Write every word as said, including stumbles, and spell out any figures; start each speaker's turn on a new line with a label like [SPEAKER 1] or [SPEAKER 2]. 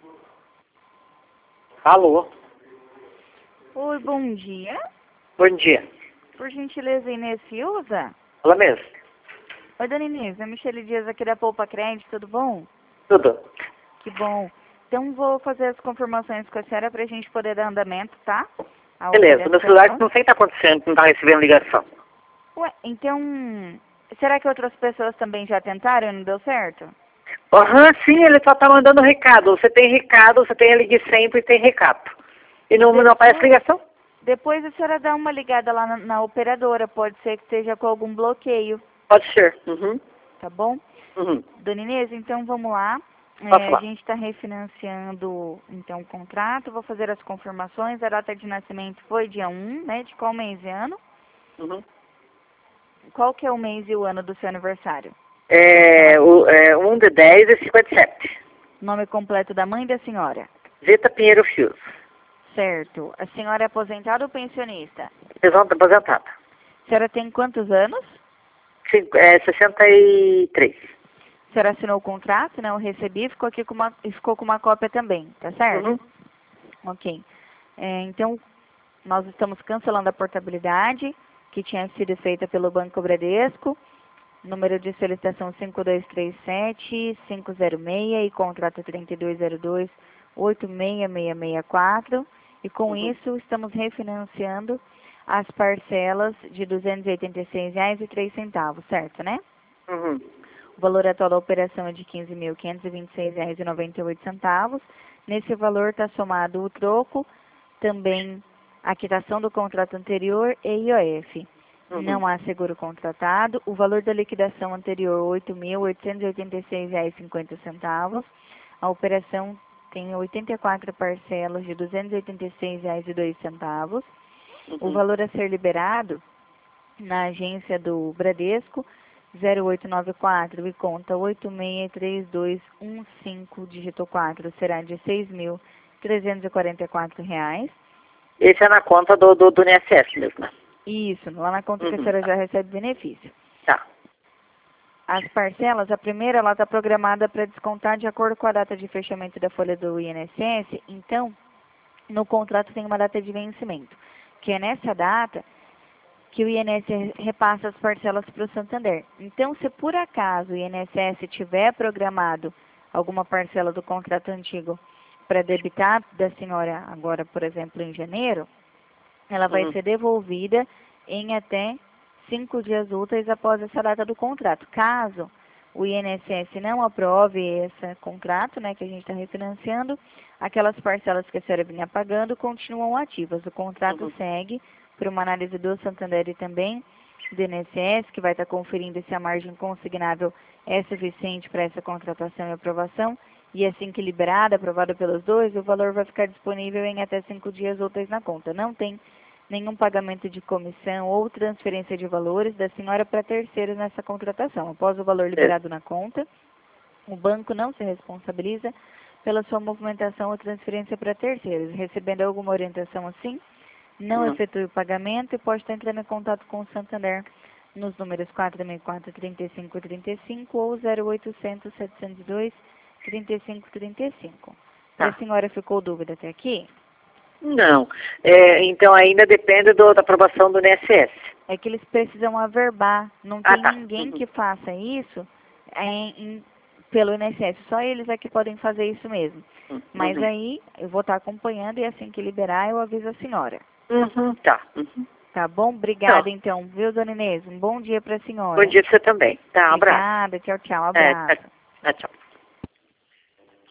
[SPEAKER 1] Alô?
[SPEAKER 2] Oi, bom dia.
[SPEAKER 1] Bom dia.
[SPEAKER 2] Por gentileza, Inês Fiuza?
[SPEAKER 1] Ela mesmo?
[SPEAKER 2] Oi, dona Inês, é Michele Dias aqui da Poupa Crédito, tudo bom?
[SPEAKER 1] Tudo.
[SPEAKER 2] Que bom. Então vou fazer as confirmações com a senhora pra gente poder dar andamento, tá? A
[SPEAKER 1] Beleza, meu
[SPEAKER 2] operação.
[SPEAKER 1] celular não sei o que tá acontecendo, não tá recebendo ligação.
[SPEAKER 2] Ué, então, será que outras pessoas também já tentaram e não deu certo?
[SPEAKER 1] Aham, sim, ele só tá mandando recado. Você tem recado, você tem a ligue sempre e tem recado. E não, não aparece ligação?
[SPEAKER 2] Depois a senhora dá uma ligada lá na, na operadora, pode ser que esteja com algum bloqueio,
[SPEAKER 1] Pode ser. Uhum.
[SPEAKER 2] tá bom?
[SPEAKER 1] Uhum.
[SPEAKER 2] Dona Inês, então vamos lá.
[SPEAKER 1] Posso
[SPEAKER 2] É, a
[SPEAKER 1] lá.
[SPEAKER 2] gente está refinanciando, então, o contrato. Vou fazer as confirmações. A data de nascimento foi dia um, né? De qual mês e ano?
[SPEAKER 1] Uhum.
[SPEAKER 2] Qual que é o mês e o ano do seu aniversário?
[SPEAKER 1] É, o, é um de dez e cinquenta e sete.
[SPEAKER 2] Nome completo da mãe e da senhora?
[SPEAKER 1] Zeta Pinheiro Fios.
[SPEAKER 2] Certo. A senhora é aposentada ou pensionista?
[SPEAKER 1] Aposentada.
[SPEAKER 2] A senhora tem quantos anos?
[SPEAKER 1] Cinco- É, sessenta e três.
[SPEAKER 2] A senhora assinou o contrato, né? Eu recebi, ficou aqui com uma, ficou com uma cópia também, tá certo?
[SPEAKER 1] Uhum.
[SPEAKER 2] Ok. É, então, nós estamos cancelando a portabilidade que tinha sido feita pelo Banco Bradesco, número de solicitação cinco dois três sete cinco zero seis e contrato trinta e dois zero dois oito seis seis seis quatro. E com
[SPEAKER 1] Uhum.
[SPEAKER 2] isso, estamos refinanciando as parcelas de duzentos e oitenta e seis reais e três centavos, certo, né?
[SPEAKER 1] Uhum.
[SPEAKER 2] O valor atual da operação é de quinze mil quinhentos e vinte e seis reais e noventa e oito centavos. Nesse valor está somado o troco, também a quitação do contrato anterior e I O F.
[SPEAKER 1] Uhum.
[SPEAKER 2] Não há seguro contratado. O valor da liquidação anterior, oito mil oitocentos e oitenta e seis reais e cinquenta centavos. A operação tem oitenta e quatro parcelas de duzentos e oitenta e seis reais e dois centavos. O
[SPEAKER 1] Uhum.
[SPEAKER 2] valor a ser liberado na agência do Bradesco, zero oito nove quatro e conta oito seis três dois um cinco, dígito quatro, será de seis mil trezentos e quarenta e quatro reais.
[SPEAKER 1] Esse é na conta do, do, do I N S S mesmo, né?
[SPEAKER 2] Isso, lá na conta que a
[SPEAKER 1] Uhum.
[SPEAKER 2] senhora já recebe benefício.
[SPEAKER 1] Tá.
[SPEAKER 2] As parcelas, a primeira ela está programada para descontar de acordo com a data de fechamento da folha do I N S S, então no contrato tem uma data de vencimento, que é nessa data que o I N S S repassa as parcelas para o Santander. Então, se por acaso o I N S S tiver programado alguma parcela do contrato antigo para debitar da senhora agora, por exemplo, em janeiro, ela vai
[SPEAKER 1] Uhum.
[SPEAKER 2] ser devolvida em até cinco dias úteis após essa data do contrato. Caso o I N S S não aprove esse contrato, né, que a gente está refinanciando, aquelas parcelas que a senhora vinha pagando continuam ativas. O contrato
[SPEAKER 1] Uhum.
[SPEAKER 2] segue para uma análise do Santander e também do I N S S, que vai estar conferindo se a margem consignável é suficiente para essa contratação e aprovação. E assim que liberada, aprovada pelos dois, o valor vai ficar disponível em até cinco dias úteis na conta. Não tem nenhum pagamento de comissão ou transferência de valores da senhora para terceiros nessa contratação. Após o valor liberado na conta, o banco não se responsabiliza pela sua movimentação ou transferência para terceiros. Recebendo alguma orientação assim, não
[SPEAKER 1] Uhum.
[SPEAKER 2] efetue o pagamento e pode estar entrando em contato com o Santander nos números quatro seis quatro, três cinco três cinco ou zero oitocentos, setecentos e dois, trinta e cinco trinta e cinco. Para a
[SPEAKER 1] Tá.
[SPEAKER 2] senhora ficou dúvida até aqui?
[SPEAKER 1] Não. É, então ainda depende do, da aprovação do I N S S.
[SPEAKER 2] É que eles precisam averbar. Não
[SPEAKER 1] Ah,
[SPEAKER 2] tem
[SPEAKER 1] tá.
[SPEAKER 2] ninguém
[SPEAKER 1] Uhum.
[SPEAKER 2] que faça isso em, em, pelo I N S S. Só eles é que podem fazer isso mesmo. Mas
[SPEAKER 1] Uhum.
[SPEAKER 2] aí eu vou estar acompanhando e assim que liberar eu aviso a senhora.
[SPEAKER 1] Uhum. Tá. Uhum.
[SPEAKER 2] Tá bom?
[SPEAKER 1] Então,
[SPEAKER 2] Obrigada então, viu, dona Inês? Um bom dia para a
[SPEAKER 1] bom
[SPEAKER 2] senhora.
[SPEAKER 1] dia pra você também. Tá, um abraço.
[SPEAKER 2] Obrigada. Tchau, tchau.
[SPEAKER 1] É,
[SPEAKER 2] Abraço.
[SPEAKER 1] tchau, tchau.